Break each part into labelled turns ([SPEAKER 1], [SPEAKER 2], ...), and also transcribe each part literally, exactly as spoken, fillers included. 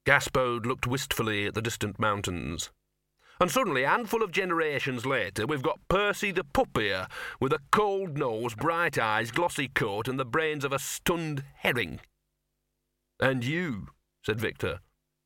[SPEAKER 1] Gaspode looked wistfully at the distant mountains. And suddenly, a handful of generations later, we've got Percy the pup here, with a cold nose, bright eyes, glossy coat, and the brains of a stunned herring. And you, said Victor.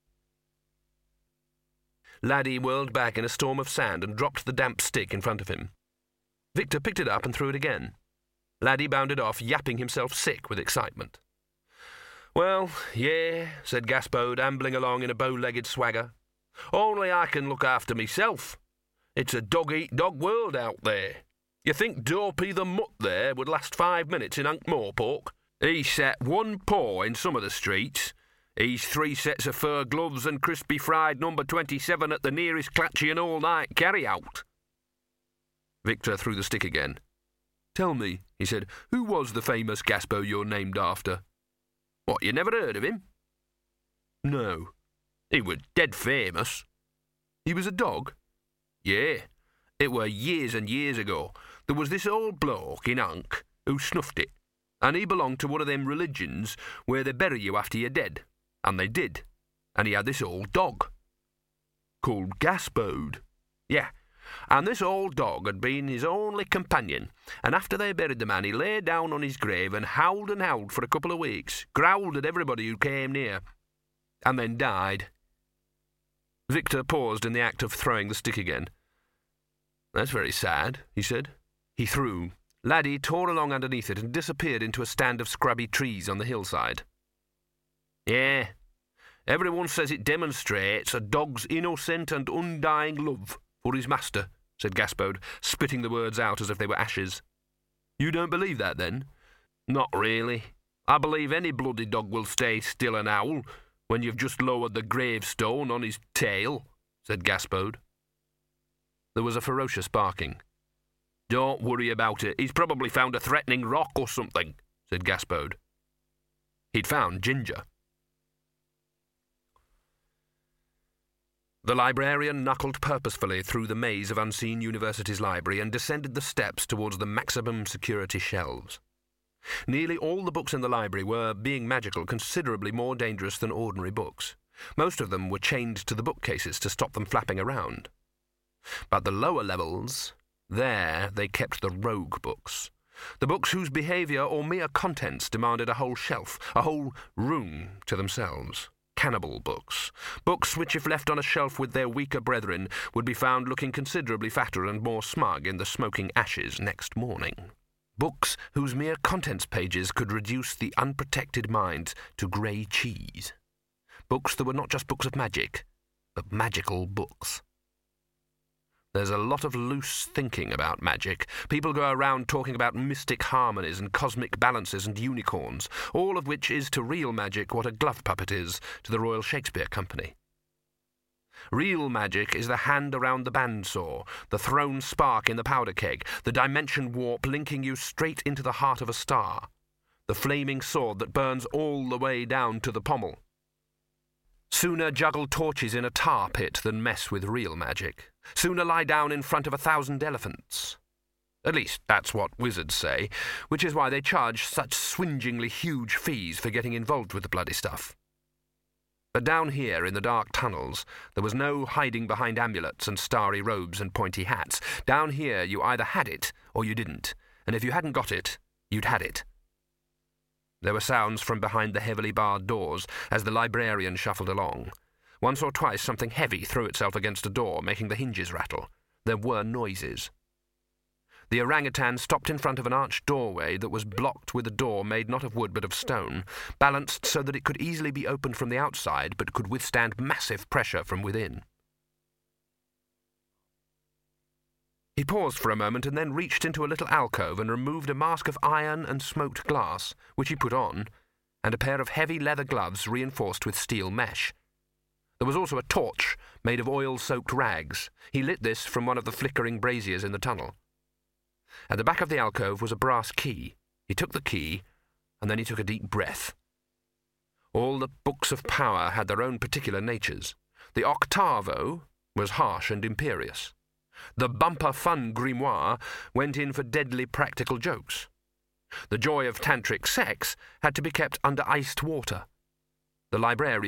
[SPEAKER 1] Laddie whirled back in a storm of sand and dropped the damp stick in front of him. Victor picked it up and threw it again. Laddie bounded off, yapping himself sick with excitement. Well, yeah, said Gaspode, ambling along in a bow-legged swagger. Only I can look after myself. It's a dog-eat-dog world out there. You think Dopey the mutt there would last five minutes in Ankh-Morpork? He's set one paw in some of the streets. He's three sets of fur gloves and crispy fried number twenty-seven at the nearest Clatchian all-night carry-out. Victor threw the stick again. Tell me, he said, who was the famous Gaspo you're named after? What, you never heard of him? No. He was dead famous. He was a dog? Yeah. It were years and years ago. There was this old bloke in Ankh who snuffed it, and he belonged to one of them religions where they bury you after you're dead. And they did. And he had this old dog. Called Gaspode. Yeah. And this old dog had been his only companion, and after they buried the man he lay down on his grave and howled and howled for a couple of weeks, growled at everybody who came near, and then died. Victor paused in the act of throwing the stick again. That's very sad, he said. He threw. Laddie tore along underneath it and disappeared into a stand of scrubby trees on the hillside. Yeah, everyone says it demonstrates a dog's innocent and undying love for his master, said Gaspode, spitting the words out as if they were ashes. You don't believe that, then? Not really. I believe any bloody dog will stay still and howl when you've just lowered the gravestone on his tail, said Gaspode. There was a ferocious barking. Don't worry about it. He's probably found a threatening rock or something, said Gaspode. He'd found Ginger. The librarian knuckled purposefully through the maze of Unseen University's library and descended the steps towards the maximum security shelves. Nearly all the books in the library were, being magical, considerably more dangerous than ordinary books. Most of them were chained to the bookcases to stop them flapping around. But the lower levels, there they kept the rogue books. The books whose behaviour or mere contents demanded a whole shelf, a whole room to themselves. Cannibal books. Books which, if left on a shelf with their weaker brethren, would be found looking considerably fatter and more smug in the smoking ashes next morning. Books whose mere contents pages could reduce the unprotected mind to grey cheese. Books that were not just books of magic, but magical books. There's a lot of loose thinking about magic. People go around talking about mystic harmonies and cosmic balances and unicorns, all of which is to real magic what a glove puppet is to the Royal Shakespeare Company. Real magic is the hand around the bandsaw, the thrown spark in the powder keg, the dimension warp linking you straight into the heart of a star, the flaming sword that burns all the way down to the pommel. Sooner juggle torches in a tar pit than mess with real magic. Sooner lie down in front of a thousand elephants. At least that's what wizards say, which is why they charge such swingingly huge fees for getting involved with the bloody stuff. But down here in the dark tunnels, there was no hiding behind amulets and starry robes and pointy hats. Down here you either had it or you didn't, and if you hadn't got it, you'd had it. There were sounds from behind the heavily barred doors as the librarian shuffled along. Once or twice something heavy threw itself against a door, making the hinges rattle. There were noises. The orangutan stopped in front of an arched doorway that was blocked with a door made not of wood but of stone, balanced so that it could easily be opened from the outside but could withstand massive pressure from within. He paused for a moment and then reached into a little alcove and removed a mask of iron and smoked glass, which he put on, and a pair of heavy leather gloves reinforced with steel mesh. There was also a torch made of oil-soaked rags. He lit this from one of the flickering braziers in the tunnel. At the back of the alcove was a brass key. He took the key, and then he took a deep breath. All the books of power had their own particular natures. The octavo was harsh and imperious. The bumper fun grimoire went in for deadly practical jokes. The joy of tantric sex had to be kept under iced water. The librarian